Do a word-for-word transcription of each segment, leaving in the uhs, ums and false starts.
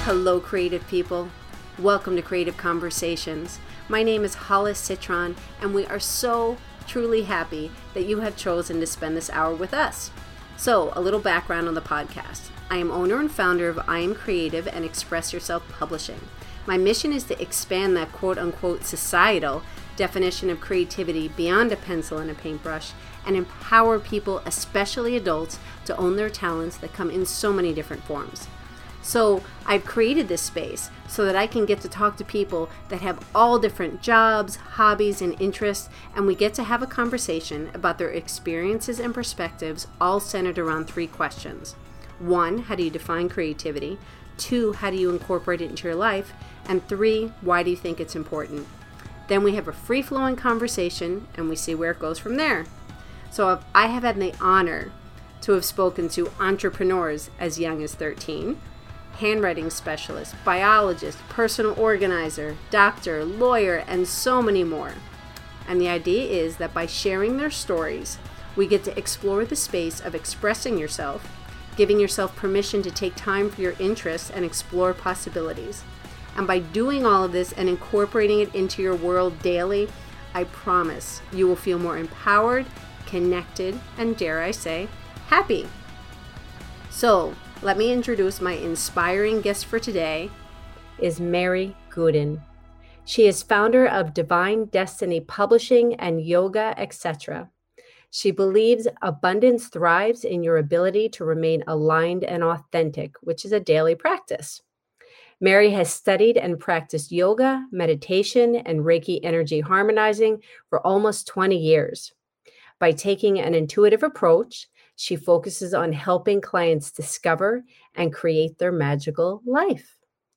Hello, creative people. Welcome to Creative Conversations. My name is Hollis Citron, and we are so truly happy that you have chosen to spend this hour with us. So, a little background on the podcast. I am owner and founder of I Am Creative and Express Yourself Publishing. My mission is to expand that quote-unquote societal definition of creativity beyond a pencil and a paintbrush and empower people, especially adults, to own their talents that come in so many different forms. So I've created this space so that I can get to talk to people that have all different jobs, hobbies, and interests, and we get to have a conversation about their experiences and perspectives, all centered around three questions. One, how do you define creativity? Two, how do you incorporate it into your life? And three, why do you think it's important? Then we have a free-flowing conversation, and we see where it goes from there. So I have had the honor to have spoken to entrepreneurs as young as thirteen, handwriting specialist, biologist, personal organizer, doctor, lawyer, and so many more. And the idea is that by sharing their stories, we get to explore the space of expressing yourself, giving yourself permission to take time for your interests and explore possibilities. And by doing all of this and incorporating it into your world daily, I promise you will feel more empowered, connected, and dare I say, happy. So, let me introduce my inspiring guest for today is Mary Gooden. She is founder of Divine Destiny Publishing and Yoga, et cetera. She believes abundance thrives in your ability to remain aligned and authentic, which is a daily practice. Mary has studied and practiced yoga, meditation, and Reiki energy harmonizing for almost twenty years. By taking an intuitive approach, she focuses on helping clients discover and create their magical life.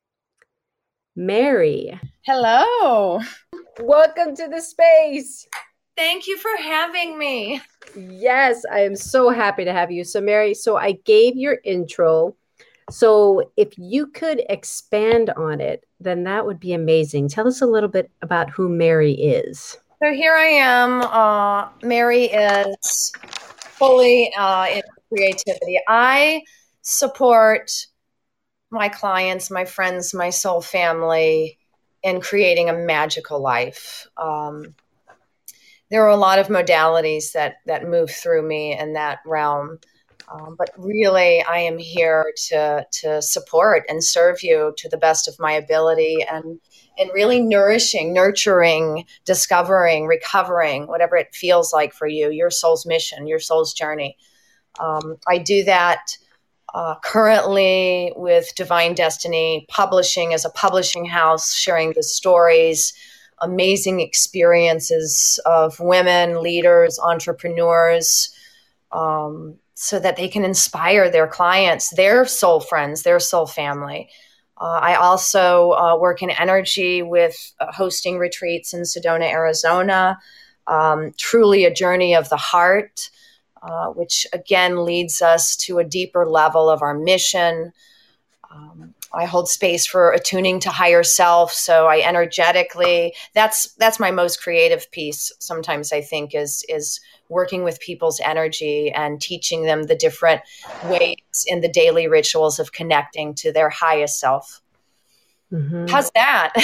Mary. Hello. Welcome to the space. Thank you for having me. Yes, I am so happy to have you. So Mary, so I gave your intro. So if you could expand on it, then that would be amazing. Tell us a little bit about who Mary is. So here I am. Uh, Mary is fully uh, in creativity. I support my clients, my friends, my soul family in creating a magical life. Um, there are a lot of modalities that that move through me in that realm. Um, but really, I am here to to support and serve you to the best of my ability and and really nourishing, nurturing, discovering, recovering, whatever it feels like for you, your soul's mission, your soul's journey. Um, I do that uh, currently with Divine Destiny Publishing as a publishing house, sharing the stories, amazing experiences of women, leaders, entrepreneurs, um, so that they can inspire their clients, their soul friends, their soul family. Uh, I also uh, work in energy with uh, hosting retreats in Sedona, Arizona. Um, truly a journey of the heart, uh, which again leads us to a deeper level of our mission. Um, I hold space for attuning to higher self. So I energetically, that's that's my most creative piece. Sometimes I think is is working with people's energy and teaching them the different ways in the daily rituals of connecting to their highest self. Mm-hmm. How's that?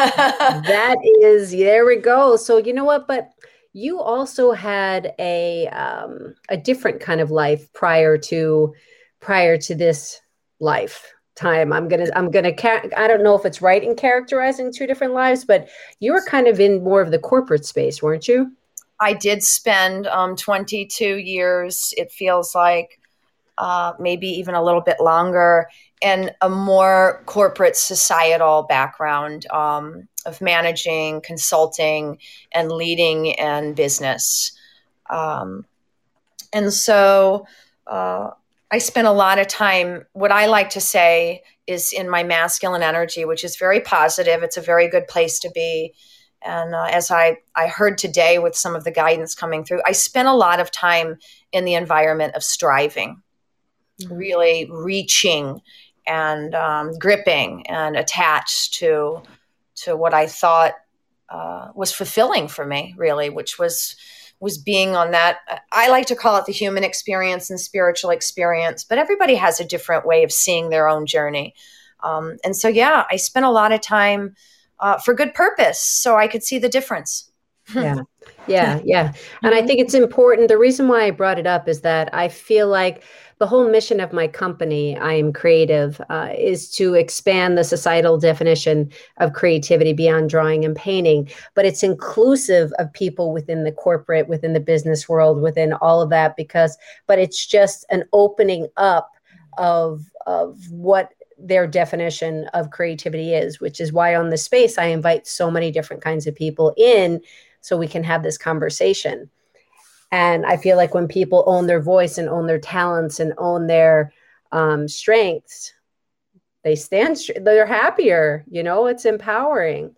That is, there we go. So you know what, but you also had a um, a different kind of life prior to prior to this life time. I'm gonna I'm gonna I don't know if it's right in characterizing two different lives, but you were kind of in more of the corporate space, weren't you? I did spend um, twenty-two years, it feels like, uh, maybe even a little bit longer, in a more corporate societal background um, of managing, consulting, and leading in business. Um, and so uh, I spent a lot of time, what I like to say is in my masculine energy, which is very positive. It's a very good place to be. And uh, as I, I heard today with some of the guidance coming through, I spent a lot of time in the environment of striving, mm-hmm. really reaching and um, gripping and attached to to what I thought uh, was fulfilling for me, really, which was was being on that. I like to call it the human experience and spiritual experience, but everybody has a different way of seeing their own journey. Um, and so, yeah, I spent a lot of time uh, for good purpose so I could see the difference. Yeah. Yeah. Yeah. And I think it's important. The reason why I brought it up is that I feel like the whole mission of my company, I Am Creative, uh, is to expand the societal definition of creativity beyond drawing and painting. But it's inclusive of people within the corporate, within the business world, within all of that, because, but it's just an opening up of, of what their definition of creativity is, which is why on the space, I invite so many different kinds of people in so we can have this conversation. And I feel like when people own their voice and own their talents and own their um, strengths, they stand, they're happier, you know, it's empowering.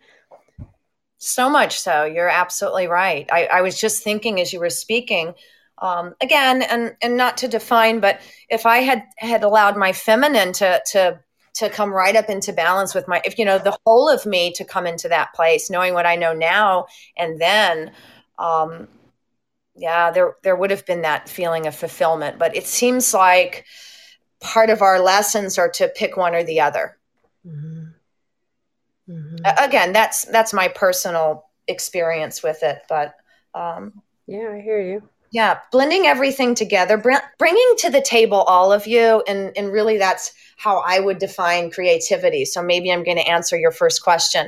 So much so. You're absolutely right. I, I was just thinking as you were speaking, um, again, and, and not to define, but if I had, had allowed my feminine to, to, to come right up into balance with my, if, you know, the whole of me to come into that place, knowing what I know now, and then, um, yeah, there, there would have been that feeling of fulfillment, but it seems like part of our lessons are to pick one or the other. Mm-hmm. Mm-hmm. Again, that's, that's my personal experience with it, but, um, yeah, I hear you. Yeah, blending everything together, br- bringing to the table all of you, and, and really that's how I would define creativity. So maybe I'm going to answer your first question.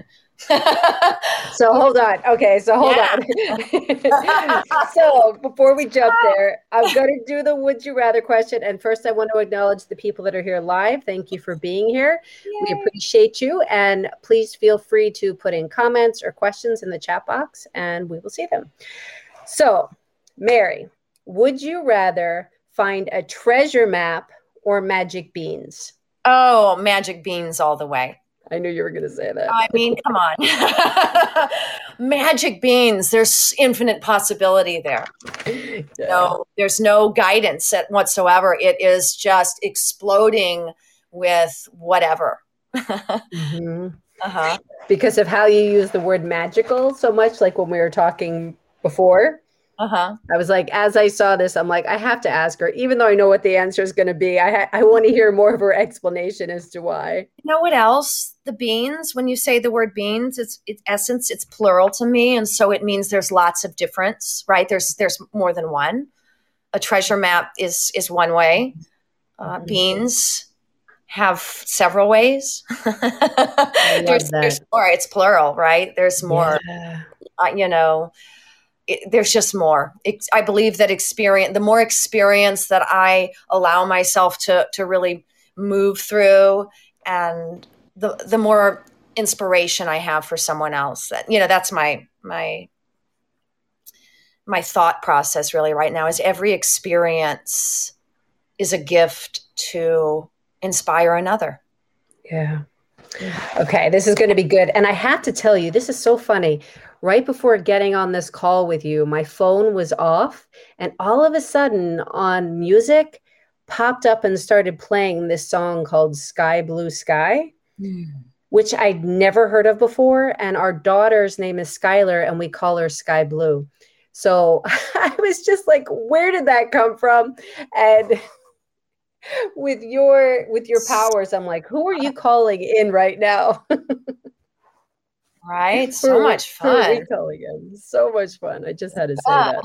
So hold on. Okay, so hold yeah. on. So before we jump there, I'm going to do the would you rather question. And first, I want to acknowledge the people that are here live. Thank you for being here. Yay. We appreciate you. And please feel free to put in comments or questions in the chat box, and we will see them. So, Mary, would you rather find a treasure map or magic beans? Oh, magic beans all the way. I knew you were going to say that. I mean, come on. Magic beans, there's infinite possibility there. Yeah. No, there's no guidance whatsoever. It is just exploding with whatever. Mm-hmm. Uh-huh. Because of how you use the word magical so much, like when we were talking before. Uh-huh. I was like, as I saw this, I'm like, I have to ask her, even though I know what the answer is going to be. I ha- I want to hear more of her explanation as to why. You know what else? The beans, when you say the word beans, it's it's essence, it's plural to me. And so it means there's lots of difference, right? There's there's more than one. A treasure map is is one way. Uh, mm-hmm. Beans have several ways. there's, there's more. It's plural, right? There's more, yeah. uh, you know. It, there's just more. It, I believe that experience, the more experience that I allow myself to to really move through, and the the more inspiration I have for someone else. That, you know, that's my my my thought process really right now. Is every experience is a gift to inspire another. Yeah. Okay, this is going to be good. And I have to tell you, this is so funny. Right before getting on this call with you, my phone was off, and all of a sudden on music popped up and started playing this song called Sky Blue Sky, mm. which I'd never heard of before. And our daughter's name is Skylar, and we call her Sky Blue. So I was just like, where did that come from? And with your with your powers, I'm like, who are you calling in right now? Right. So much fun. Again. So much fun. I just had to say that.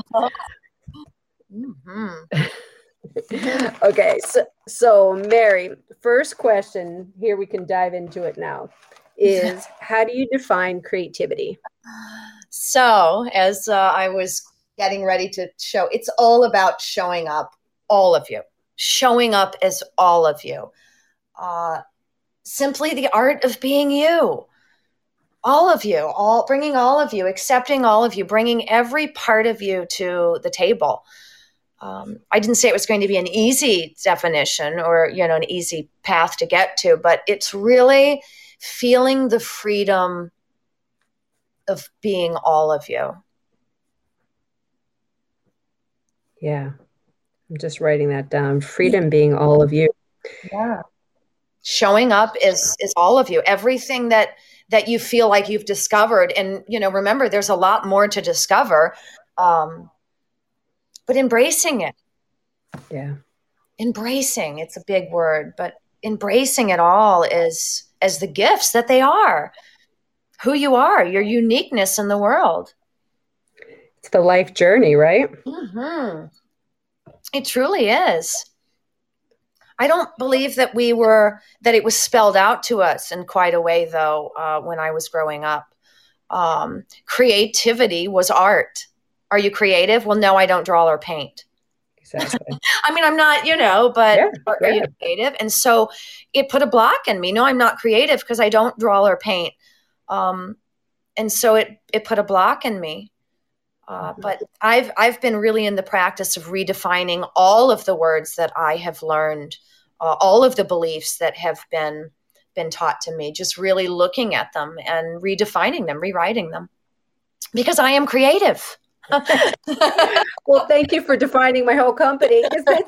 Mm-hmm. Okay. So, so Mary, first question here, we can dive into it now, is how do you define creativity? So as uh, I was getting ready to show, it's all about showing up, all of you, showing up as all of you. Uh, simply the art of being you. All of you, all bringing all of you, accepting all of you, bringing every part of you to the table. Um, I didn't say it was going to be an easy definition or, you know, an easy path to get to, but it's really feeling the freedom of being all of you. Yeah. I'm just writing that down. Freedom being all of you. Yeah. Showing up is, is all of you. Everything that, that you feel like you've discovered. And, you know, remember, there's a lot more to discover, um, but embracing it. Yeah. Embracing, it's a big word, but embracing it all is, as the gifts that they are, who you are, your uniqueness in the world. It's the life journey, right? Mm-hmm. It truly is. I don't believe that we were, that it was spelled out to us in quite a way, though, uh, when I was growing up. Um, creativity was art. Are you creative? Well, no, I don't draw or paint. Exactly. I mean, I'm not, you know, but yeah, are, yeah. are you creative? And so it put a block in me. No, I'm not creative because I don't draw or paint. Um, and so it, it put a block in me. Uh, but I've I've been really in the practice of redefining all of the words that I have learned, uh, all of the beliefs that have been been taught to me, just really looking at them and redefining them, rewriting them, because I am creative. Well, thank you for defining my whole company.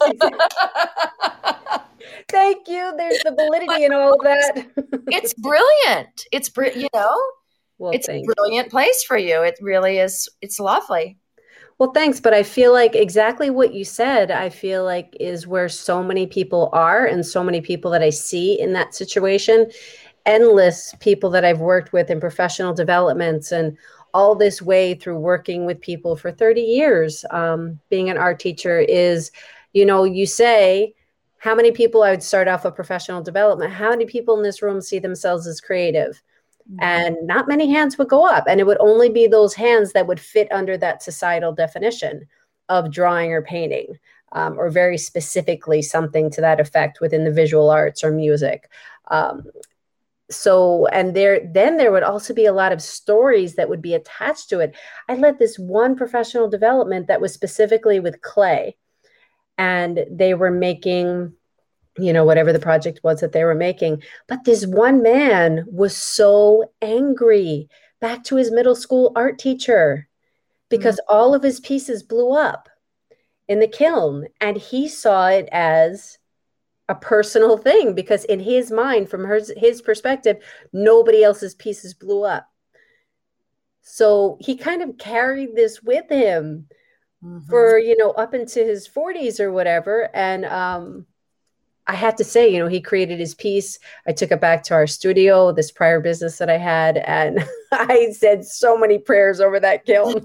Thank you. There's the validity in all of that. It's brilliant. It's br- you know. Well, it's a brilliant place for you. It really is. It's lovely. Well, thanks. But I feel like exactly what you said, I feel like is where so many people are, and so many people that I see in that situation, endless people that I've worked with in professional developments and all this way through working with people for thirty years, um, being an art teacher is, you know, you say, how many people I would start off a professional development, how many people in this room see themselves as creative? And not many hands would go up, and it would only be those hands that would fit under that societal definition of drawing or painting, um, or very specifically something to that effect within the visual arts or music. Um, so, and there, then there would also be a lot of stories that would be attached to it. I led this one professional development that was specifically with clay, and they were making, you know, whatever the project was that they were making. But this one man was so angry back to his middle school art teacher because mm-hmm. all of his pieces blew up in the kiln. And he saw it as a personal thing because in his mind, from his, his perspective, nobody else's pieces blew up. So he kind of carried this with him mm-hmm. for, you know, up into his forties or whatever. And, um, I had to say, you know, he created his piece. I took it back to our studio, this prior business that I had, and I said so many prayers over that kiln.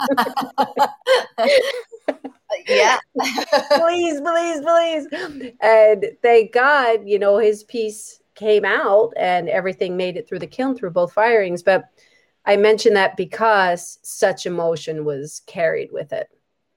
Yeah. please, please, please. And thank God, you know, his piece came out and everything made it through the kiln through both firings. But I mention that because such emotion was carried with it.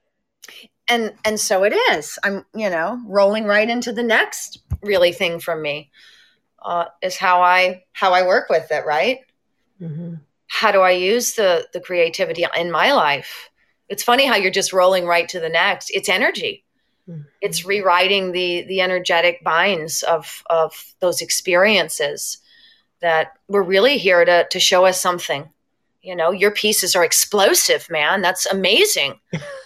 And and so it is. I'm, you know, rolling right into the next really thing from me uh, is how I how I work with it, right? Mm-hmm. How do I use the the creativity in my life? It's funny how you're just rolling right to the next. It's energy. Mm-hmm. It's rewriting the the energetic binds of of those experiences that were really here to to show us something. You know, your pieces are explosive, man. That's amazing.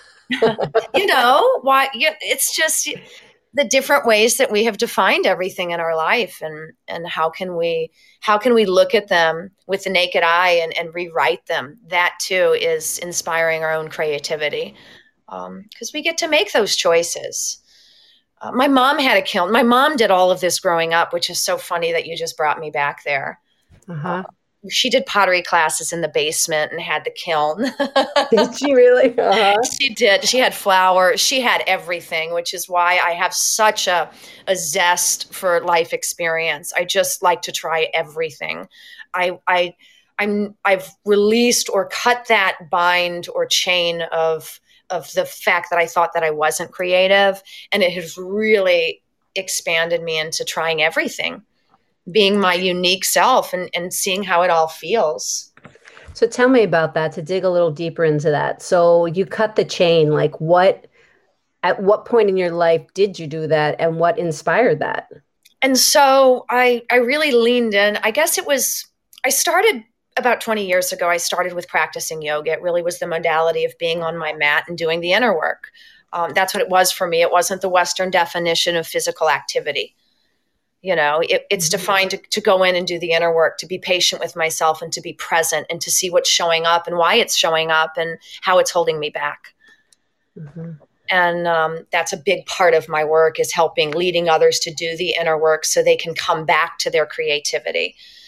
You know, why? It's just the different ways that we have defined everything in our life, and and how can we how can we look at them with the naked eye and, and rewrite them? That too is inspiring our own creativity, because um, we get to make those choices. Uh, my mom had a kiln. My mom did all of this growing up, which is so funny that you just brought me back there. Uh-huh. Uh, She did pottery classes in the basement and had the kiln. Did she really? Uh-huh. She did. She had flour. She had everything, which is why I have such a, a zest for life experience. I just like to try everything. I, I, I'm, I've released or cut that bind or chain of, of the fact that I thought that I wasn't creative, and it has really expanded me into trying everything, being my unique self and, and seeing how it all feels. So tell me about that, to dig a little deeper into that. So you cut the chain, like what, at what point in your life did you do that, and what inspired that? And so I, I really leaned in. I guess it was, I started about twenty years ago. I started with practicing yoga. It really was the modality of being on my mat and doing the inner work. Um, that's what it was for me. It wasn't the Western definition of physical activity. You know, it, it's defined to, to go in and do the inner work, to be patient with myself and to be present and to see what's showing up and why it's showing up and how it's holding me back. Mm-hmm. And um, that's a big part of my work, is helping, leading others to do the inner work so they can come back to their creativity.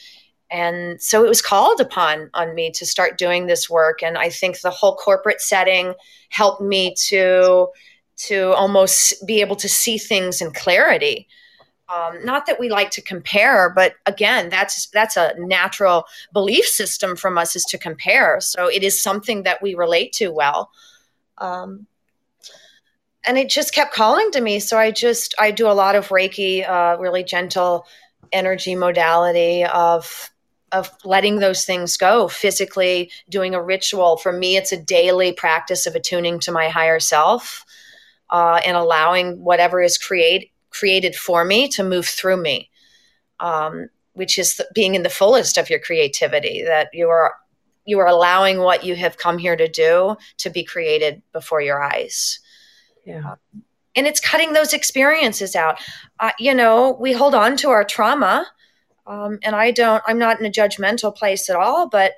And so it was called upon on me to start doing this work. And I think the whole corporate setting helped me to, to almost be able to see things in clarity. Um, not that we like to compare, but again, that's that's a natural belief system from us, is to compare. So it is something that we relate to well. Um, and it just kept calling to me. So I just, I do a lot of Reiki, uh, really gentle energy modality of of letting those things go, physically doing a ritual. For me, it's a daily practice of attuning to my higher self, uh, and allowing whatever is create, created for me to move through me, um, which is the, being in the fullest of your creativity, that you are, you are allowing what you have come here to do to be created before your eyes. Yeah. Uh, and it's cutting those experiences out. Uh, you know, we hold on to our trauma. Um, and I don't, I'm not in a judgmental place at all, but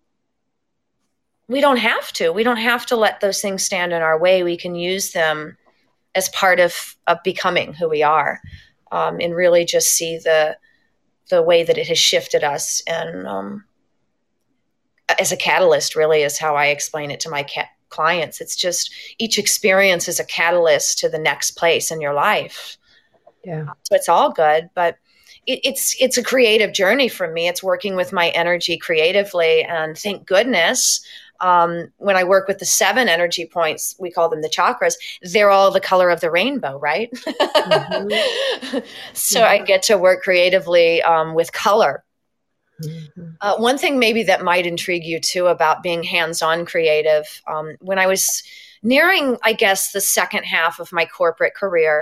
we don't have to. We don't have to let those things stand in our way. We can use them as part of, of becoming who we are, um, and really just see the the way that it has shifted us. And um, as a catalyst, really, is how I explain it to my ca- clients. It's just each experience is a catalyst to the next place in your life. Yeah. So it's all good, but it, it's it's a creative journey for me. It's working with my energy creatively, and thank goodness, um, when I work with the seven energy points, we call them the chakras, they're all the color of the rainbow, right? Mm-hmm. So mm-hmm. I get to work creatively um, with color. Mm-hmm. Uh, one thing maybe that might intrigue you too about being hands-on creative, um, when I was nearing, I guess, the second half of my corporate career,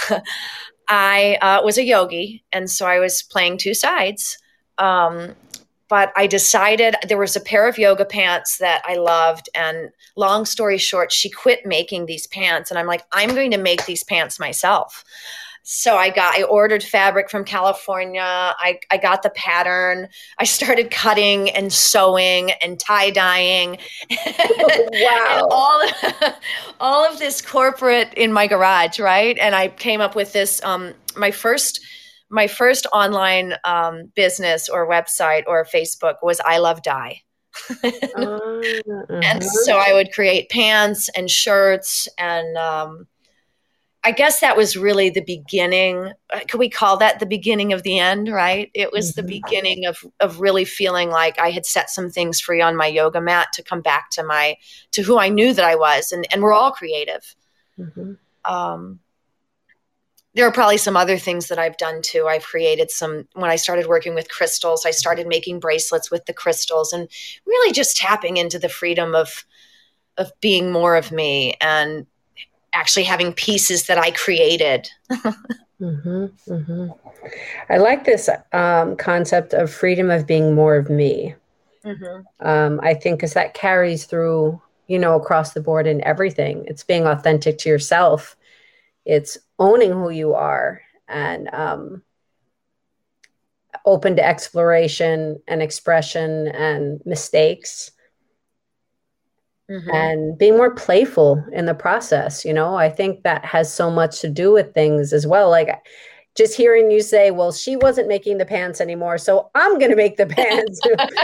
I uh, was a yogi, and so I was playing two sides. Um, but I decided, there was a pair of yoga pants that I loved, and long story short, she quit making these pants, and I'm like, I'm going to make these pants myself. So I got, I ordered fabric from California. I, I got the pattern. I started cutting and sewing and tie-dyeing. Wow. And all, all of this corporate in my garage, right? And I came up with this, um, my first, my first online um, business or website or Facebook was I Love Dye. uh-huh. And so I would create pants and shirts, and um, I guess that was really the beginning. Could we call that the beginning of the end, right? It was mm-hmm. the beginning of, of really feeling like I had set some things free on my yoga mat to come back to my, to who I knew that I was. And, and we're all creative. Mm-hmm. Um, there are probably some other things that I've done too. I've created some, when I started working with crystals, I started making bracelets with the crystals, and really just tapping into the freedom of, of being more of me, and actually having pieces that I created. mm-hmm, mm-hmm. I like this um, concept of freedom of being more of me. Mm-hmm. Um, I think because that carries through, you know, across the board in everything. It's being authentic to yourself. It's owning who you are, and um, open to exploration and expression and mistakes. Mm-hmm. And being more playful in the process. You know, I think that has so much to do with things as well. Like just hearing you say, well, she wasn't making the pants anymore, so I'm going to make the pants.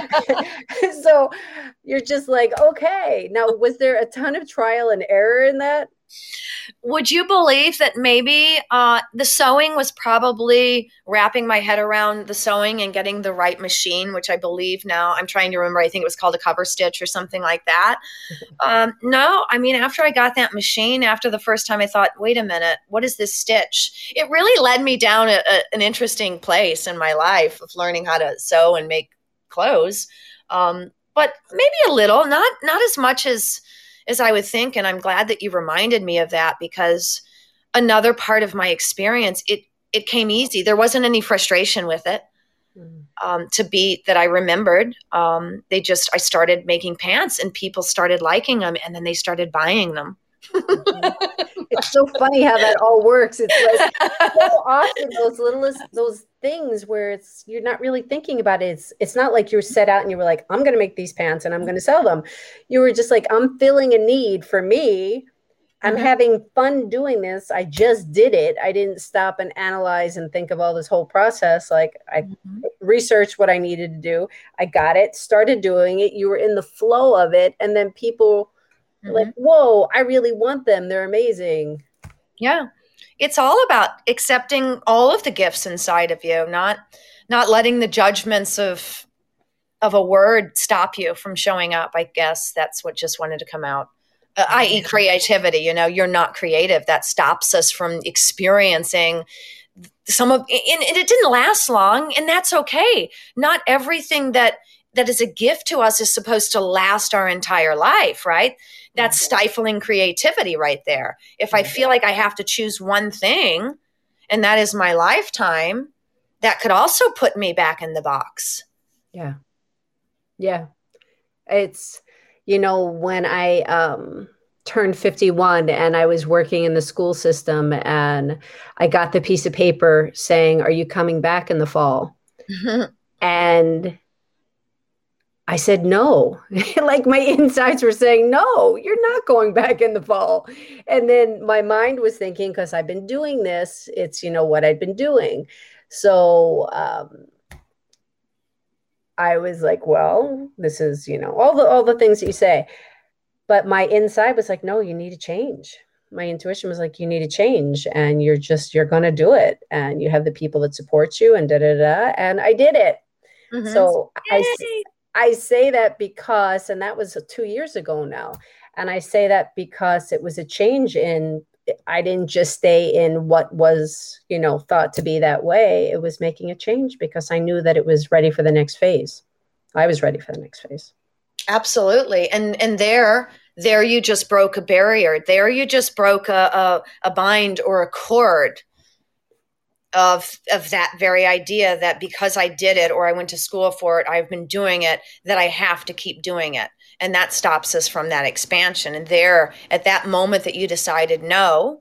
So you're just like, okay. Now, was there a ton of trial and error in that? Would you believe that maybe uh, the sewing was probably wrapping my head around the sewing and getting the right machine, which I believe now, I'm trying to remember, I think it was called a cover stitch or something like that. Um, no, I mean, after I got that machine, after the first time I thought, wait a minute, what is this stitch? It really led me down a, a, an interesting place in my life of learning how to sew and make clothes. Um, but maybe a little, not not as much as as I would think. And I'm glad that you reminded me of that, because another part of my experience, it, it came easy. There wasn't any frustration with it mm. um, to be that I remembered. Um, they just, I started making pants, and people started liking them, and then they started buying them. It's so funny how that all works. It's like so often those littlest, those things where it's, you're not really thinking about it. It's, it's not like you were set out and you were like, I'm going to make these pants and I'm going to sell them. You were just like, I'm filling a need for me. I'm Mm-hmm. having fun doing this. I just did it. I didn't stop and analyze and think of all this whole process. Like I Mm-hmm. researched what I needed to do. I got it, started doing it. You were in the flow of it. And then people like, Mm-hmm. whoa, I really want them. They're amazing. Yeah. It's all about accepting all of the gifts inside of you, not not letting the judgments of of a word stop you from showing up. I guess that's what just wanted to come out. Uh, that is creativity. You know, you're not creative. That stops us from experiencing some of, and, and it didn't last long, and that's okay. Not everything that that is a gift to us is supposed to last our entire life, right? That's stifling creativity right there. If I feel like I have to choose one thing, and that is my lifetime, that could also put me back in the box. Yeah. Yeah. It's, you know, when I um, turned fifty-one and I was working in the school system and I got the piece of paper saying, are you coming back in the fall? And I said, no. Like my insides were saying, no, you're not going back in the fall. And then my mind was thinking, because I've been doing this, it's, you know, what I'd been doing. So, um, I was like, well, this is, you know, all the all the things that you say. But my inside was like, no, you need to change. My intuition was like, you need to change and you're just, you're going to do it. And you have the people that support you and da, da, da. And I did it. Mm-hmm. So I, I say that because, and that was two years ago now. And I say that because it was a change in, I didn't just stay in what was, you know, thought to be that way. It was making a change because I knew that it was ready for the next phase. I was ready for the next phase. Absolutely. And and there, there you just broke a barrier. There you just broke a, a, a bind or a cord of of that very idea that because I did it or I went to school for it, I've been doing it, that I have to keep doing it. And that stops us from that expansion. And there, at that moment that you decided no,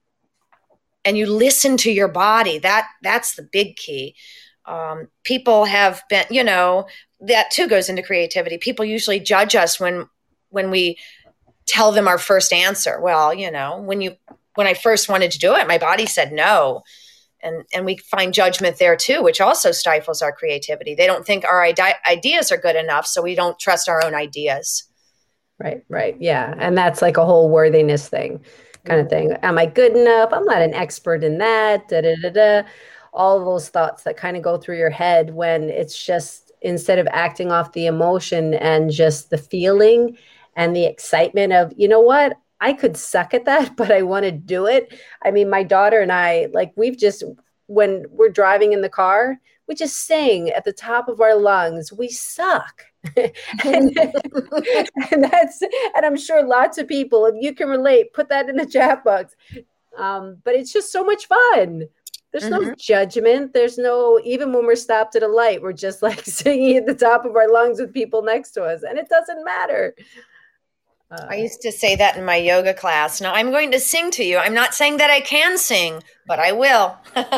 and you listen to your body, that that's the big key. Um, people have been, you know, that too goes into creativity. People usually judge us when when we tell them our first answer. Well, you know, when you when I first wanted to do it, my body said no. And and we find judgment there too, which also stifles our creativity. They don't think our ide- ideas are good enough, so we don't trust our own ideas. Right, right. Yeah. And that's like a whole worthiness thing kind of thing. Am I good enough? I'm not an expert in that. Da, da, da, da. All those thoughts that kind of go through your head when it's just, instead of acting off the emotion and just the feeling and the excitement of, you know what, I could suck at that, but I want to do it. I mean, my daughter and I, like, we've just, when we're driving in the car, we just sing at the top of our lungs, we suck. and, and that's, and I'm sure lots of people, if you can relate, put that in the chat box. Um, but it's just so much fun. There's mm-hmm. no judgment. There's no, even when we're stopped at a light, we're just like singing at the top of our lungs with people next to us. And it doesn't matter. Uh, I used to say that in my yoga class. Now I'm going to sing to you. I'm not saying that I can sing, but I will.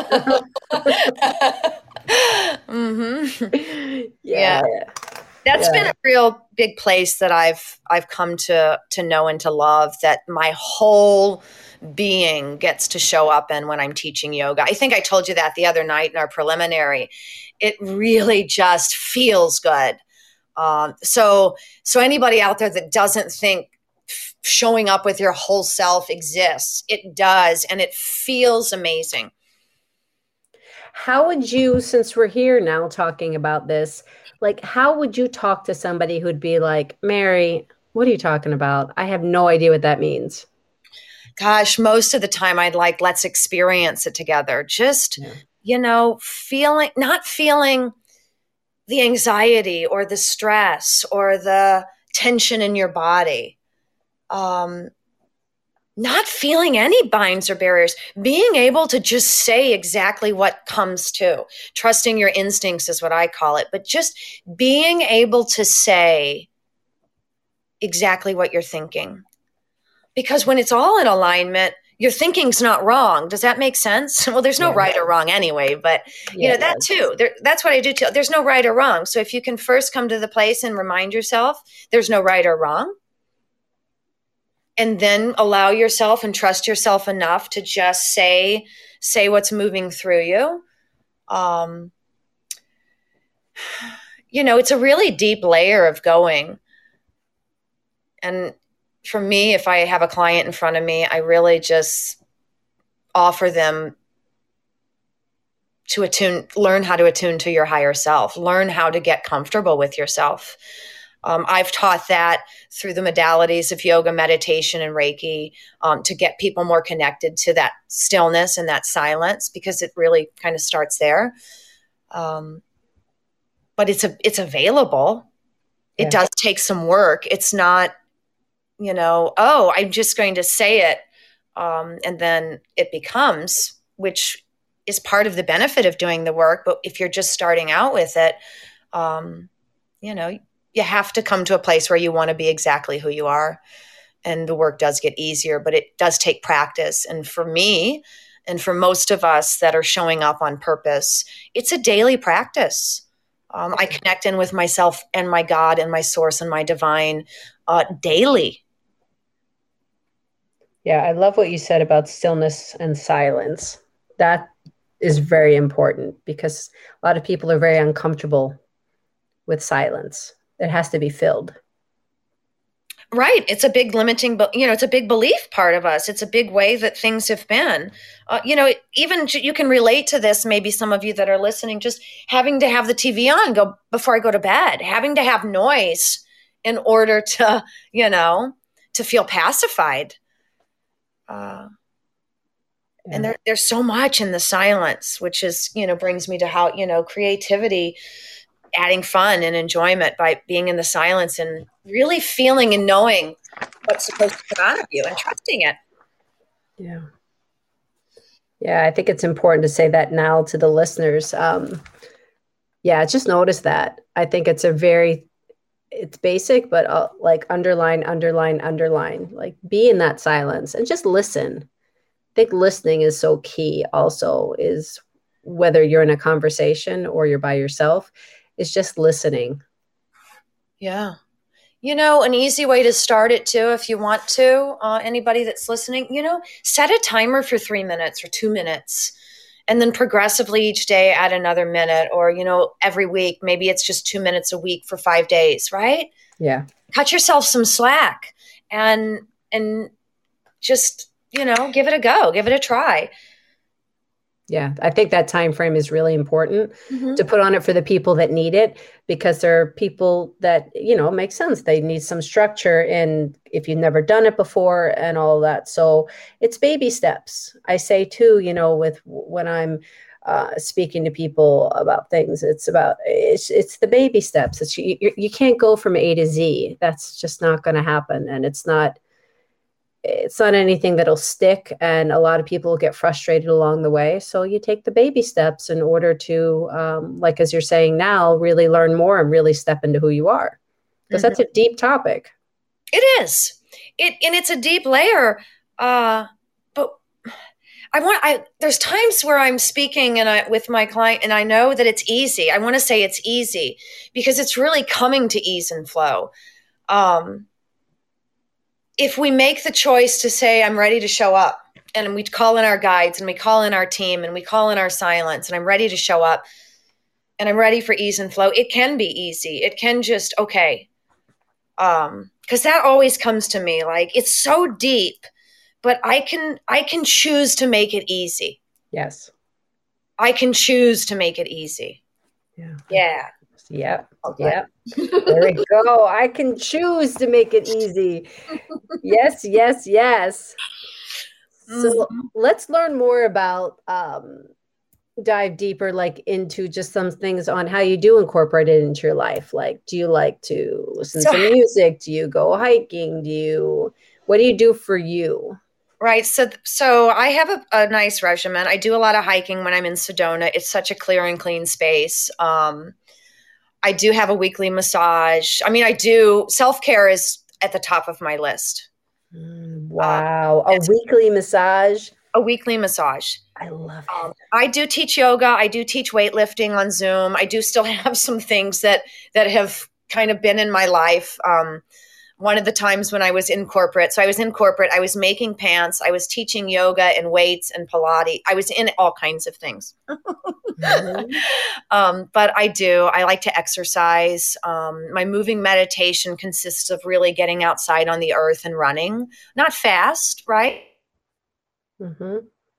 mm-hmm. Yeah. yeah. That's yeah. been a real big place that I've I've come to to know and to love, that my whole being gets to show up in when I'm teaching yoga. I think I told you that the other night in our preliminary. It really just feels good. Um, so so anybody out there that doesn't think f- showing up with your whole self exists, it does, and it feels amazing. How would you, since we're here now talking about this, like, how would you talk to somebody who'd be like, Mary, what are you talking about? I have no idea what that means. Gosh, most of the time I'd like, let's experience it together. Just, yeah. you know, feeling, not feeling the anxiety or the stress or the tension in your body. Um, not feeling any binds or barriers, being able to just say exactly what comes to. Trusting your instincts is what I call it, but just being able to say exactly what you're thinking. Because when it's all in alignment, your thinking's not wrong. Does that make sense? Well, there's no yeah. right or wrong anyway, but you yeah, know, that too, there, that's what I do too. There's no right or wrong. So if you can first come to the place and remind yourself, there's no right or wrong. and then allow yourself and trust yourself enough to just say, say what's moving through you. Um, you know, it's a really deep layer of going. And for me, if I have a client in front of me, I really just offer them to attune, learn how to attune to your higher self, learn how to get comfortable with yourself. Um, I've taught that through the modalities of yoga, meditation, and Reiki um, to get people more connected to that stillness and that silence, because it really kind of starts there. Um, but it's a, it's available. It yeah. does take some work. It's not, you know, oh, I'm just going to say it. Um, and then it becomes, which is part of the benefit of doing the work. But if you're just starting out with it, um, you know, you have to come to a place where you want to be exactly who you are. And the work does get easier, but it does take practice. And for me, and for most of us that are showing up on purpose, it's a daily practice. Um, I connect in with myself and my God and my source and my divine uh, daily. Yeah, I love what you said about stillness and silence. That is very important, because a lot of people are very uncomfortable with silence. It has to be filled. Right. It's a big limiting, but you know, it's a big belief part of us. It's a big way that things have been. Uh, you know, even you can relate to this. Maybe some of you that are listening, just having to have the T V on go before I go to bed, having to have noise in order to, you know, to feel pacified. Uh, yeah. And there, there's so much in the silence, which is, you know, brings me to how, you know, creativity, adding fun and enjoyment by being in the silence and really feeling and knowing what's supposed to come out of you and trusting it. Yeah. Yeah, I think it's important to say that now to the listeners. Um, yeah, just notice that. I think it's a very, it's basic, but uh, like underline, underline, underline, like be in that silence and just listen. I think listening is so key also, is whether you're in a conversation or you're by yourself, is just listening. Yeah. You know, an easy way to start it too, if you want to, uh, anybody that's listening, you know, set a timer for three minutes or two minutes, and then progressively each day add another minute, or, you know, every week, maybe it's just two minutes a week for five days, right? Yeah. Cut yourself some slack and, and just, you know, give it a go, give it a try. Yeah, I think that time frame is really important mm-hmm. to put on it for the people that need it, because there are people that, you know, it makes sense. They need some structure, and if you've never done it before and all that. So it's baby steps. I say too, you know, with when I'm uh, speaking to people about things, it's about, it's, it's the baby steps. It's, you, you can't go from A to Z. That's just not going to happen. And it's not, it's not anything that'll stick, and a lot of people get frustrated along the way. So you take the baby steps in order to, um, like, as you're saying now, really learn more and really step into who you are. Because mm-hmm. that's a deep topic. It is. It, and it's a deep layer. Uh, but I want, I, there's times where I'm speaking and I, with my client, and I know that it's easy. I want to say it's easy because it's really coming to ease and flow. Um, If we make the choice to say, I'm ready to show up, and we call in our guides and we call in our team and we call in our silence, and I'm ready to show up and I'm ready for ease and flow, it can be easy. It can just, okay. Um, cause that always comes to me. Like, it's so deep, but I can, I can choose to make it easy. Yes. I can choose to make it easy. Yeah. Yeah. Yep. Okay. Yep. There we go. I can choose to make it easy. Yes, yes, yes. So mm-hmm. let's learn more about, um, dive deeper, like into just some things on how you do incorporate it into your life. Like, do you like to listen so, to music? Do you go hiking? Do you, what do you do for you? Right. So, so I have a, a nice regimen. I do a lot of hiking when I'm in Sedona. It's such a clear and clean space. Um, I do have a weekly massage. I mean, I do, self-care is at the top of my list. Mm, wow. Um, a weekly massage? A weekly massage. I love it. Um, I do teach yoga. I do teach weightlifting on Zoom. I do still have some things that, that have kind of been in my life. Um, one of the times when I was in corporate. So I was in corporate, I was making pants, I was teaching yoga and weights and Pilates. I was in all kinds of things. Mm-hmm. um, but I do, I like to exercise. Um, my moving meditation consists of really getting outside on the earth and running, not fast, right? Mm-hmm.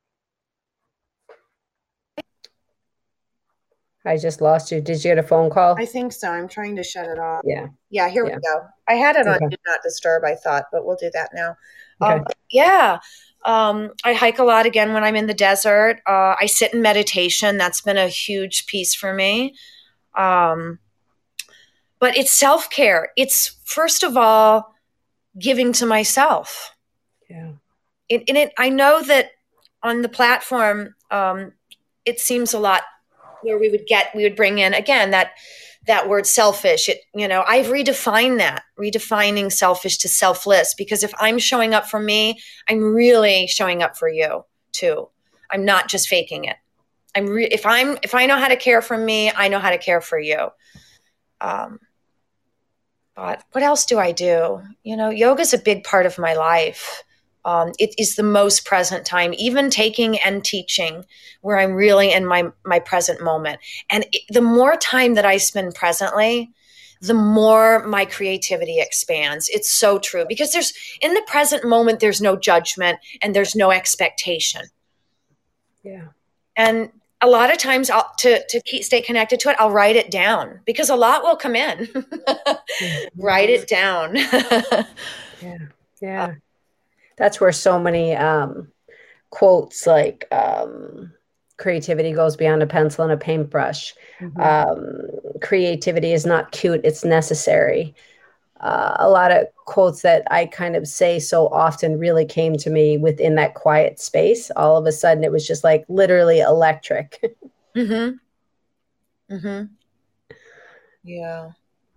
I just lost you. Did you get a phone call? I think so. I'm trying to shut it off. Yeah. Yeah, here yeah. we go. I had it on okay. Do Not Disturb, I thought, but we'll do that now. Okay. Um, yeah. Um, I hike a lot again when I'm in the desert. Uh, I sit in meditation. That's been a huge piece for me. Um, but it's self-care. It's, first of all, giving to myself. Yeah. It, and it, I know that on the platform, um, it seems a lot where we would get, we would bring in, again, that that word selfish. It, you know, I've redefined that, redefining selfish to selfless, because if I'm showing up for me, I'm really showing up for you too. I'm not just faking it. I'm re- if I'm, if I know how to care for me, I know how to care for you. Um, but what else do I do? You know, yoga is a big part of my life. Um, it is the most present time, even taking and teaching, where I'm really in my, my present moment. And it, the more time that I spend presently, the more my creativity expands. It's so true, because there's, in the present moment, there's no judgment and there's no expectation. Yeah. And a lot of times I'll, to, to keep, stay connected to it, I'll write it down, because a lot will come in. Mm-hmm. Write it down. yeah. Yeah. Uh, That's where so many um, quotes like um, creativity goes beyond a pencil and a paintbrush. Mm-hmm. Um, creativity is not cute, it's necessary. Uh, a lot of quotes that I kind of say so often really came to me within that quiet space. All of a sudden, it was just like literally electric. Mm-hmm. Mm-hmm. Yeah.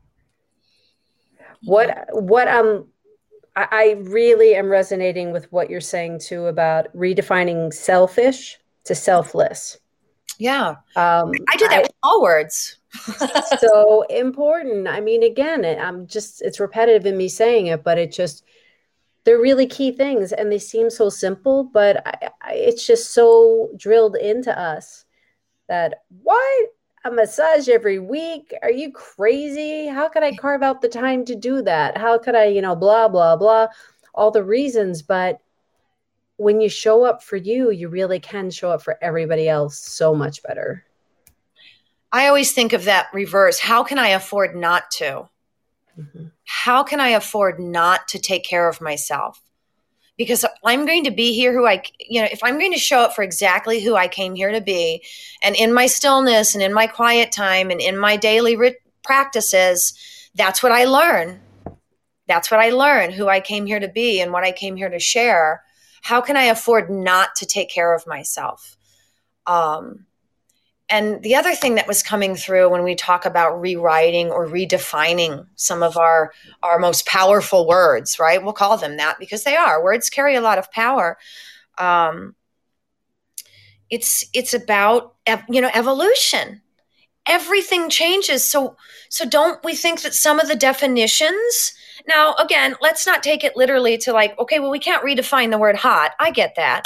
What, what, um, I really am resonating with what you're saying too about redefining selfish to selfless. Yeah. Um, I do that I, with all words. So important. I mean, again, I'm just, it's repetitive in me saying it, but it just, they're really key things and they seem so simple, but I, I, it's just so drilled into us that why a massage every week? Are you crazy? How could I carve out the time to do that? How could I, you know, blah, blah, blah, all the reasons. But when you show up for you, you really can show up for everybody else so much better. I always think of that reverse. How can I afford not to? Mm-hmm. How can I afford not to take care of myself? Because I'm going to be here who I, you know, if I'm going to show up for exactly who I came here to be, and in my stillness and in my quiet time and in my daily rit- practices, that's what I learn. That's what I learn, who I came here to be and what I came here to share. How can I afford not to take care of myself? Um, and the other thing that was coming through when we talk about rewriting or redefining some of our, our most powerful words, right? We'll call them that because they are. Words carry a lot of power. Um, it's it's about, you know, evolution. Everything changes. So so don't we think that some of the definitions, now, again, let's not take it literally to like, okay, well, we can't redefine the word hot. I get that.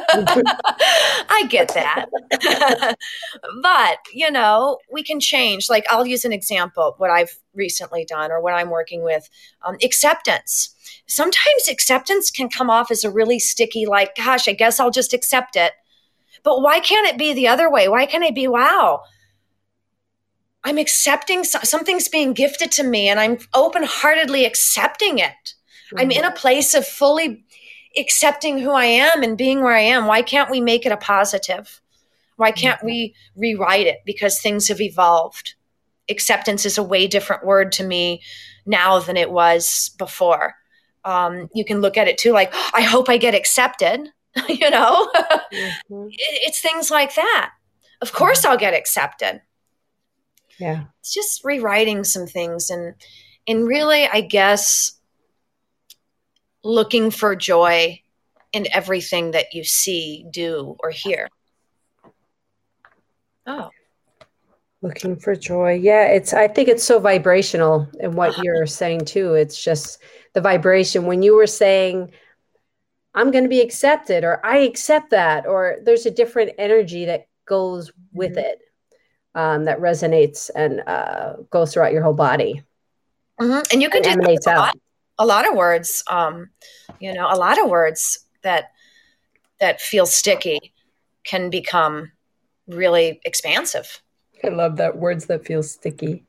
I get that. But, you know, we can change. Like, I'll use an example, what I've recently done or what I'm working with, um, acceptance. Sometimes acceptance can come off as a really sticky, like, gosh, I guess I'll just accept it. But why can't it be the other way? Why can't it be, wow, I'm accepting something's being gifted to me and I'm open-heartedly accepting it. Mm-hmm. I'm in a place of fully accepting who I am and being where I am. Why can't we make it a positive? Why can't mm-hmm. we rewrite it? Because things have evolved. Acceptance is a way different word to me now than it was before. Um, you can look at it too, like, oh, I hope I get accepted, you know? Mm-hmm. It's things like that. Of course I'll get accepted. Yeah. It's just rewriting some things and and really, I guess, looking for joy in everything that you see, do, or hear. Oh. Looking for joy. Yeah, it's I think it's so vibrational in what Uh-huh. you're saying too. It's just the vibration. When you were saying I'm going to be accepted or I accept that, or there's a different energy that goes with Mhm. it, um, that resonates and uh, goes throughout your whole body Mhm. And you can and do that with emanates a lot, out. a lot of words. Um, you know, a lot of words that that feel sticky can become really expansive. I love that, words that feel sticky.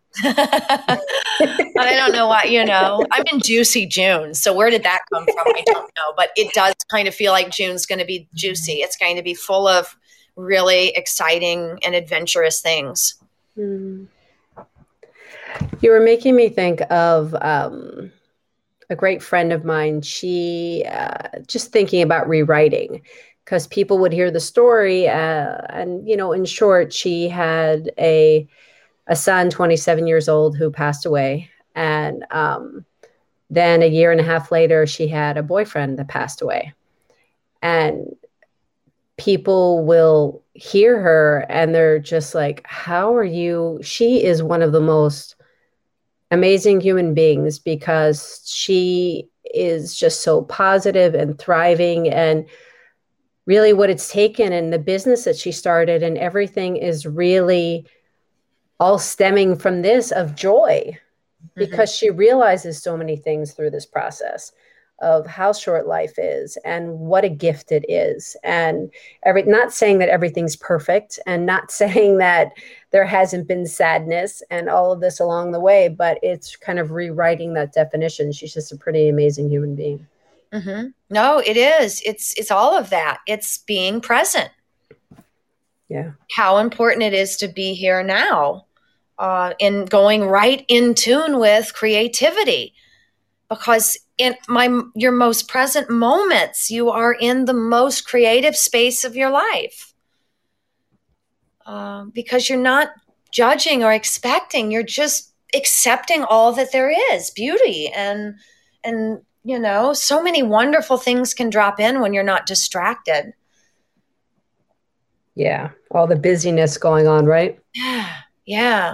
I don't know why, you know, I'm in juicy June. So where did that come from? I don't know. But it does kind of feel like June's going to be juicy. It's going to be full of really exciting and adventurous things. Hmm. You were making me think of um, a great friend of mine. She uh, just thinking about rewriting because people would hear the story, uh, and you know, in short, she had a a son, twenty-seven years old, who passed away, and um, then a year and a half later, she had a boyfriend that passed away, and people will hear her and they're just like, "How are you?" She is one of the most amazing human beings because she is just so positive and thriving, and really what it's taken and the business that she started and everything is really all stemming from this of joy, Mm-hmm. because she realizes so many things through this process of how short life is and what a gift it is. And every, not saying that everything's perfect and not saying that there hasn't been sadness and all of this along the way, but it's kind of rewriting that definition. She's just a pretty amazing human being. Mm-hmm. No, it is. It's it's all of that. It's being present. Yeah. How important it is to be here now, uh, and going right in tune with creativity. Because in my your most present moments, you are in the most creative space of your life. Uh, because you're not judging or expecting. You're just accepting all that there is, beauty and and you know, so many wonderful things can drop in when you're not distracted. Yeah. All the busyness going on, right? Yeah, yeah.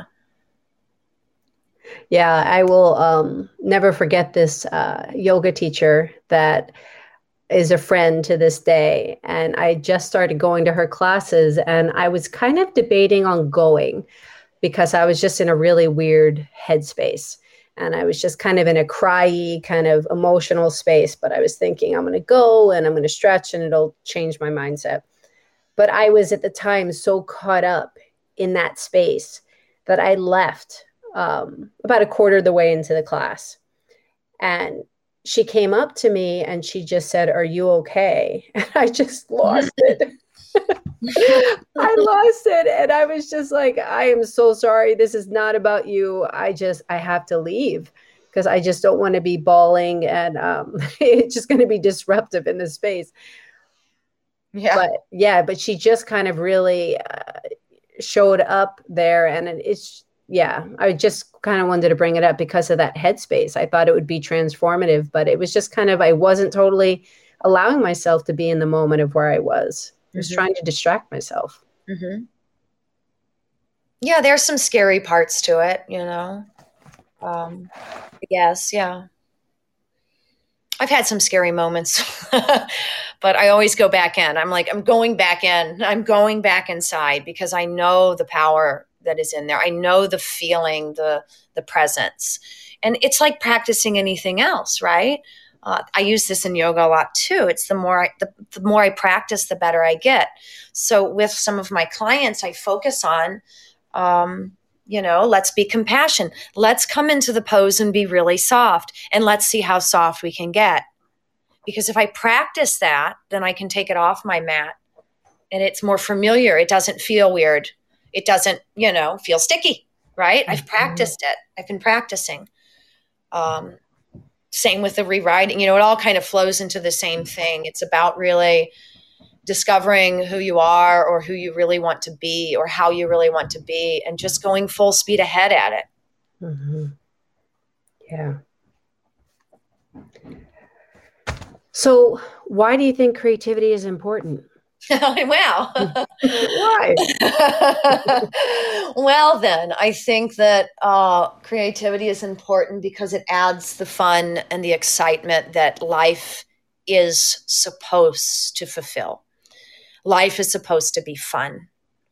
Yeah. I will um, never forget this uh, yoga teacher that is a friend to this day. And I just started going to her classes and I was kind of debating on going because I was just in a really weird headspace. And I was just kind of in a cryy, kind of emotional space. But I was thinking, I'm going to go and I'm going to stretch and it'll change my mindset. But I was at the time so caught up in that space that I left um, about a quarter of the way into the class. And she came up to me and she just said, "Are you okay?" And I just lost it. I lost it. And I was just like, "I am so sorry. This is not about you. I just, I have to leave because I just don't want to be bawling and um, it's just going to be disruptive in this space." Yeah. But yeah, but she just kind of really uh, showed up there. And it's, yeah, I just kind of wanted to bring it up because of that headspace. I thought it would be transformative, but it was just kind of, I wasn't totally allowing myself to be in the moment of where I was. I was Mm-hmm. trying to distract myself. Mm-hmm. Yeah, there's some scary parts to it, you know. Um, yes, yeah. I've had some scary moments, but I always go back in. I'm like, I'm going back in. I'm going back inside because I know the power that is in there. I know the feeling, the the presence, and it's like practicing anything else, right? Uh, I use this in yoga a lot too. It's the more I, the, the more I practice, the better I get. So with some of my clients, I focus on. Um, you know, let's be compassionate. Let's come into the pose and be really soft, and let's see how soft we can get. Because if I practice that, then I can take it off my mat and it's more familiar. It doesn't feel weird. It doesn't, you know, feel sticky, right? I've practiced it. I've been practicing. Um, Same with the rewriting. You know, it all kind of flows into the same thing. It's about really discovering who you are or who you really want to be or how you really want to be and just going full speed ahead at it. Mm-hmm. Yeah. So, why do you think creativity is important? Wow. Why? Well, then, I think that uh, creativity is important because it adds the fun and the excitement that life is supposed to fulfill. Life is supposed to be fun.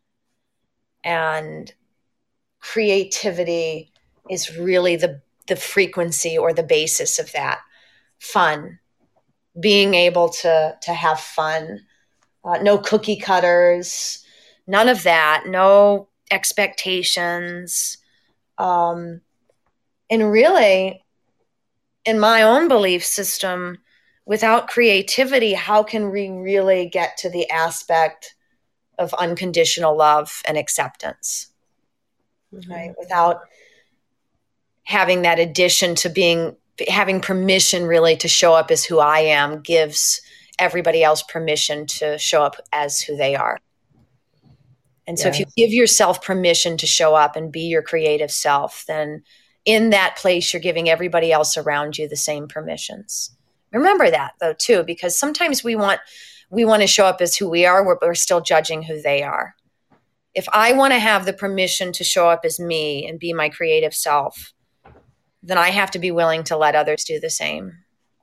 And creativity is really the, the frequency or the basis of that. Fun. Being able to, to have fun. Uh, no cookie cutters, none of that, no expectations. Um, and really, in my own belief system, without creativity, how can we really get to the aspect of unconditional love and acceptance? Mm-hmm. Right? Without having that addition to being, having permission really to show up as who I am gives everybody else permission to show up as who they are. And so yes. If you give yourself permission to show up and be your creative self, then in that place, you're giving everybody else around you the same permissions. Remember that though, too, because sometimes we want, we want to show up as who we are, but we're still judging who they are. If I want to have the permission to show up as me and be my creative self, then I have to be willing to let others do the same.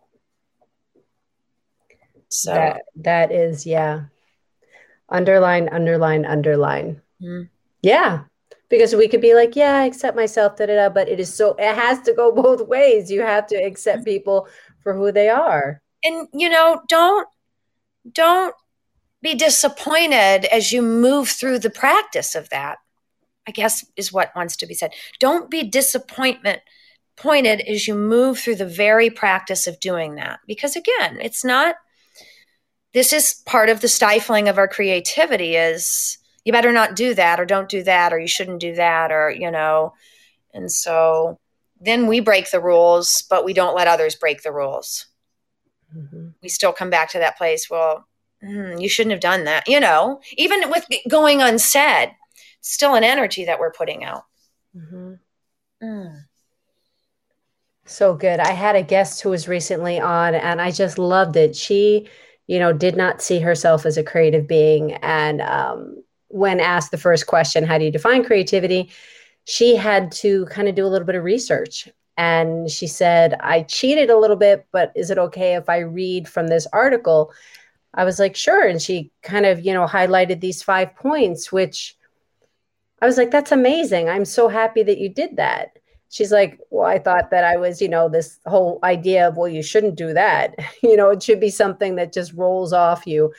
So that, that is, yeah. Underline, underline, underline. Mm-hmm. Yeah. Because we could be like, yeah, I accept myself, da, da, da, but it is so, it has to go both ways. You have to accept people for who they are. And, you know, don't, don't be disappointed as you move through the practice of that, I guess is what wants to be said. Don't be disappointment pointed as you move through the very practice of doing that. Because again, it's not, this is part of the stifling of our creativity is you better not do that or don't do that or you shouldn't do that or, you know, and so then we break the rules, but we don't let others break the rules. Mm-hmm. We still come back to that place. Well, mm, you shouldn't have done that. You know, even with going unsaid, it's still an energy that we're putting out. Mm-hmm. Mm. So good. I had a guest who was recently on and I just loved it. She, you know, did not see herself as a creative being. And um, when asked the first question, how do you define creativity? She had to kind of do a little bit of research. And she said, I cheated a little bit, but is it okay if I read from this article? I was like, sure. And she kind of, you know, highlighted these five points, which I was like, that's amazing. I'm so happy that you did that. She's like, well, I thought that I was, you know, this whole idea of, well, you shouldn't do that. You know, it should be something that just rolls off you.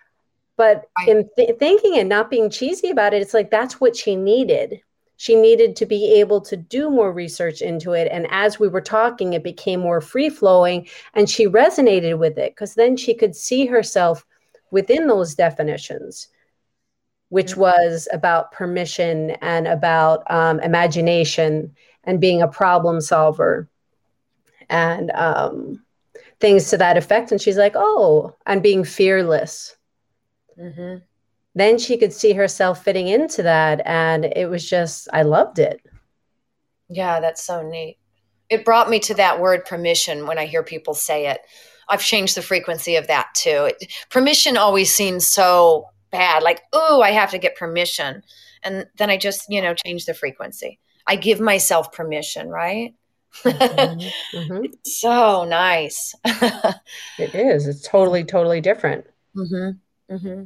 But in th- thinking and not being cheesy about it, it's like, that's what she needed. She needed to be able to do more research into it. And as we were talking, it became more free flowing and she resonated with it because then she could see herself within those definitions, which mm-hmm. was about permission and about um, imagination and being a problem solver and um, things to that effect. And she's like, oh, and being fearless. Mm-hmm. Then she could see herself fitting into that. And it was just, I loved it. Yeah, that's so neat. It brought me to that word permission when I hear people say it. I've changed the frequency of that too. It, permission always seems so bad. Like, oh, I have to get permission. And then I just, you know, change the frequency. I give myself permission, right? Mm-hmm. Mm-hmm. It's so nice. It is. It's totally, totally different. Mm-hmm. Mm-hmm.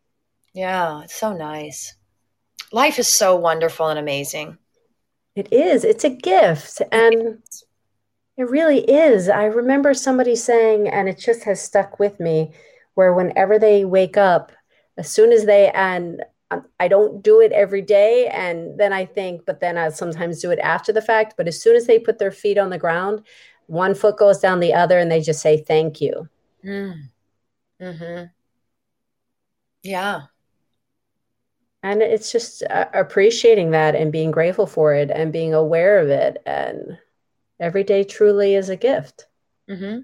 Yeah, it's so nice. Life is so wonderful and amazing. It is. It's a gift. And it really is. I remember somebody saying, and it just has stuck with me, where whenever they wake up, as soon as they, and I don't do it every day. And then I think, but then I sometimes do it after the fact. But as soon as they put their feet on the ground, one foot goes down the other and they just say, thank you. Mm. Mm-hmm. Yeah. And it's just uh, appreciating that and being grateful for it and being aware of it. And every day truly is a gift. Mm-hmm.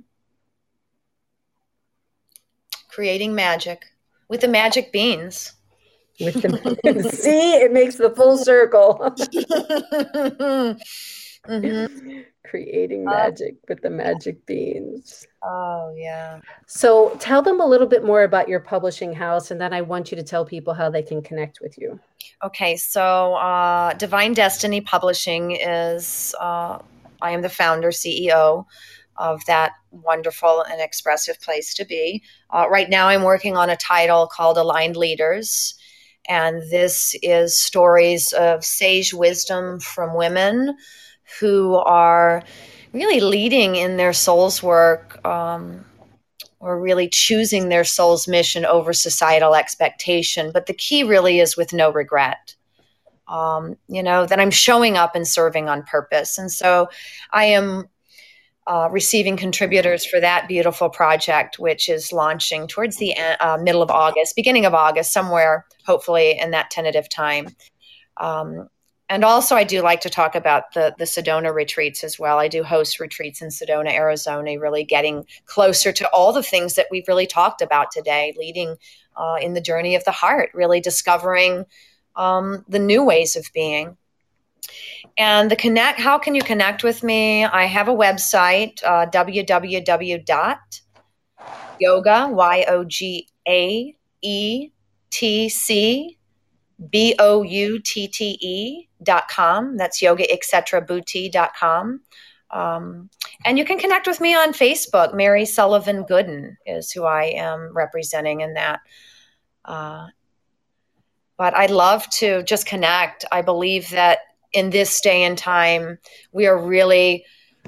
Creating magic with the magic beans. With the see, it makes the full circle. Mm-hmm. Creating Uh, magic with the magic beans. oh, yeah. So tell them a little bit more about your publishing house, and then I want you to tell people how they can connect with you. Okay, so uh, Divine Destiny Publishing is, uh, I am the founder, C E O of that wonderful and expressive place to be. Uh, right now, I'm working on a title called Aligned Leaders, and this is stories of sage wisdom from women who are really leading in their soul's work, um, or really choosing their soul's mission over societal expectation. But the key really is with no regret. Um, you know, that I'm showing up and serving on purpose. And so I am uh, receiving contributors for that beautiful project, which is launching towards the uh, middle of August, beginning of August, somewhere, hopefully in that tentative time. Um, and also, I do like to talk about the, the Sedona retreats as well. I do host retreats in Sedona, Arizona, really getting closer to all the things that we've really talked about today, leading uh, in the journey of the heart, really discovering um, the new ways of being. And the connect, how can you connect with me? I have a website, uh, w w w dot yoga, Y O G A E T C B O U T T E dot com. That's yoga et cetera booty dot com. Um, and you can connect with me on Facebook. Mary Sullivan Gooden is who I am representing in that. Uh, but I'd love to just connect. I believe that in this day and time, we are really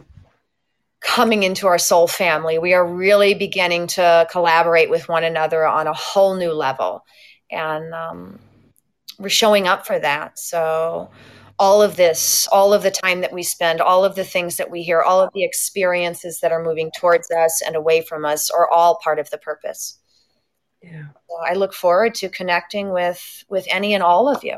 coming into our soul family. We are really beginning to collaborate with one another on a whole new level. And um, we're showing up for that. So all of this, all of the time that we spend, all of the things that we hear, all of the experiences that are moving towards us and away from us are all part of the purpose. Yeah. So I look forward to connecting with, with any and all of you.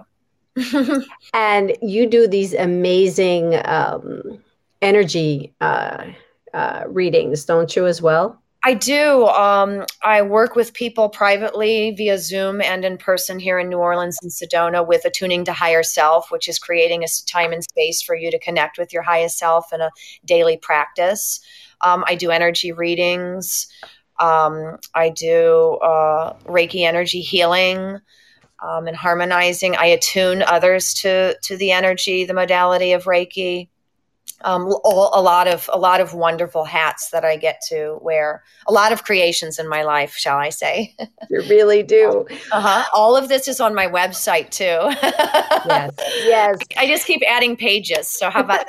And you do these amazing um, energy uh, uh, readings, don't you, as well? I do. Um, I work with people privately via Zoom and in person here in New Orleans and Sedona with Attuning to Higher Self, which is creating a time and space for you to connect with your highest self in a daily practice. Um, I do energy readings. Um, I do uh, Reiki energy healing. Um, and harmonizing. I attune others to to the energy, the modality of Reiki. Um, all, a lot of a lot of wonderful hats that I get to wear. A lot of creations in my life, shall I say? You really do. Uh-huh. All of this is on my website too. Yes. Yes. I just keep adding pages. So how about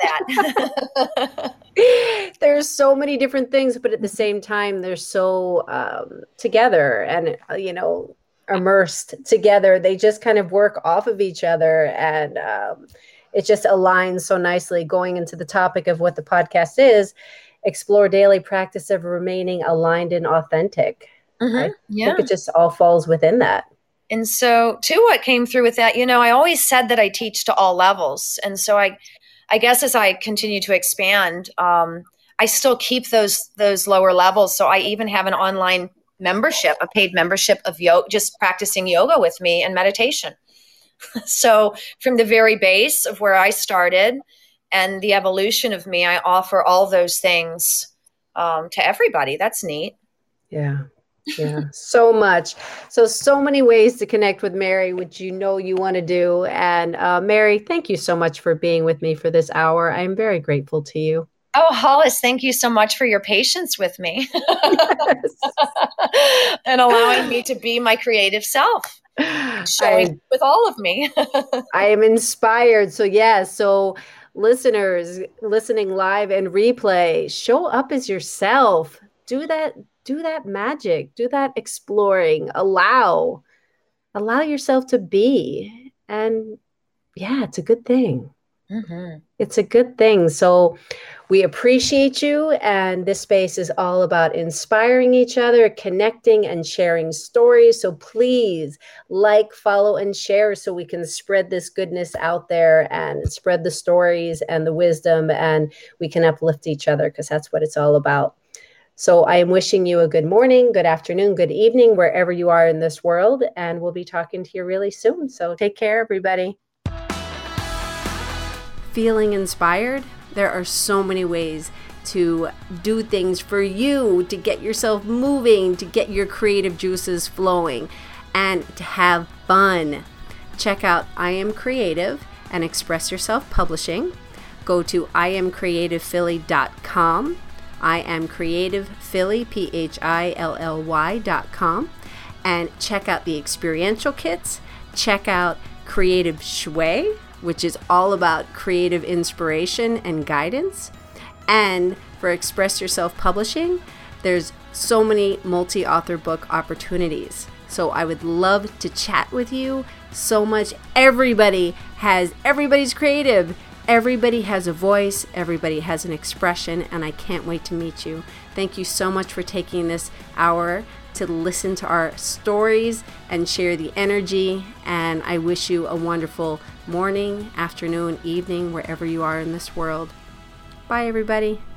that? There's so many different things, but at the same time, they're so um, together and uh, you know. immersed together. They just kind of work off of each other, and um, it just aligns so nicely. Going into the topic of what the podcast is, explore daily practice of remaining aligned and authentic. Mm-hmm. I yeah. think it just all falls within that. And so too, what came through with that, you know, I always said that I teach to all levels. And so I, I guess as I continue to expand, um, I still keep those, those lower levels. So I even have an online membership, a paid membership of yoga, just practicing yoga with me and meditation. So from the very base of where I started and the evolution of me, I offer all those things um, to everybody. That's neat. Yeah. Yeah. So much. So, so many ways to connect with Mary, which you know you want to do. And uh, Mary, thank you so much for being with me for this hour. I'm very grateful to you. Oh, Hollis, thank you so much for your patience with me. Yes. And allowing me to be my creative self. Showing I, with all of me. I am inspired. So, yeah. So, listeners listening live and replay, show up as yourself. Do that. Do that magic. Do that exploring. Allow. Allow yourself to be. And yeah, it's a good thing. Mm-hmm. It's a good thing. So we appreciate you. And this space is all about inspiring each other, connecting and sharing stories. So please like, follow, and share so we can spread this goodness out there and spread the stories and the wisdom, and we can uplift each other, because that's what it's all about. So I am wishing you a good morning, good afternoon, good evening, wherever you are in this world. And we'll be talking to you really soon. So take care, everybody. Feeling inspired? There are so many ways to do things for you, to get yourself moving, to get your creative juices flowing, and to have fun. Check out I Am Creative and Express Yourself Publishing. Go to I am creative philly dot com. I am creative philly, P H I L L Y dot com, and check out the experiential kits. Check out Creative Shui, which is all about creative inspiration and guidance. And for Express Yourself Publishing, there's so many multi-author book opportunities. So I would love to chat with you so much. Everybody has, everybody's creative. Everybody has a voice, everybody has an expression, and I can't wait to meet you. Thank you so much for taking this hour to listen to our stories and share the energy, and I wish you a wonderful morning, afternoon, evening, wherever you are in this world. Bye, everybody.